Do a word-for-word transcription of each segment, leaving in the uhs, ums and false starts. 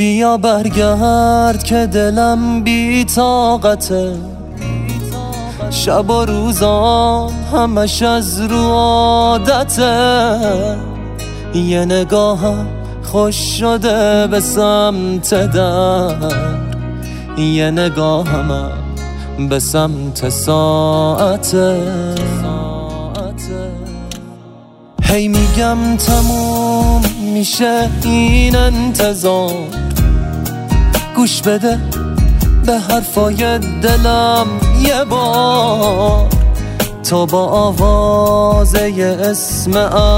بیا برگرد که دلم بی طاقته، شب و روزام همش از رو عادته. یه نگاهم خوش شده به سمت در، یه نگاهم به سمت ساعته. هی میگم تموم میشه این انتظار، گوش بده به حرفای دلم یه بار. تو با آوازه اسم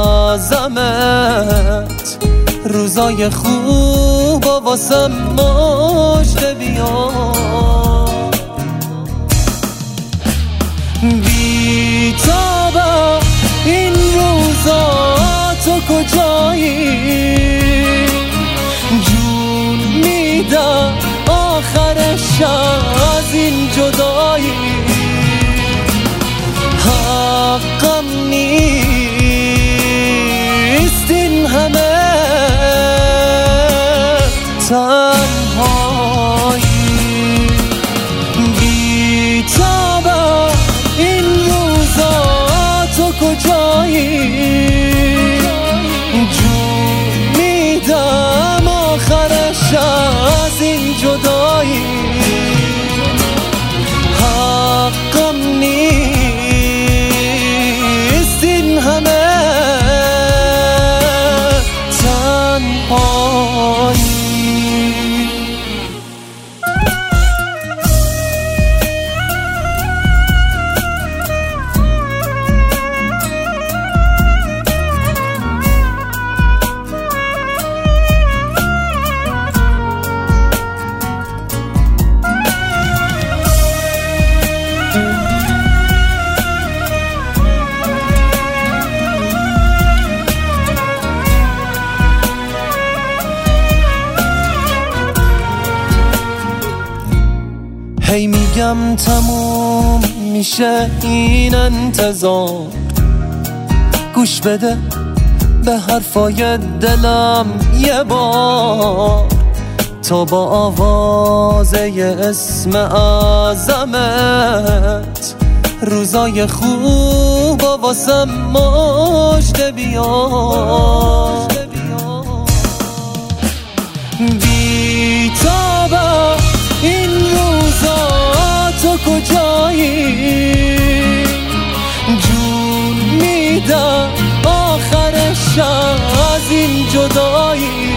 اعظمت روزای خوب و واسه مژده بیار. بی تابم این روزا تو کجایی؟ جون میدم آخرش از این جدایی. حقم نیست این همه تنهایی. بی تابم این روزا تو کجایی؟ جون میدم آخرش از این جدایی. حقم نیست این همه تنهایی. هی میگم تموم میشه این انتظار، گوش بده به حرفای دلم یه بار. تو با آوازه اسم اعظمت روزای خوب و واسه مژده بیار. بی تابم این روزا تو کجایی؟ جون میدم آخرش از این جدایی.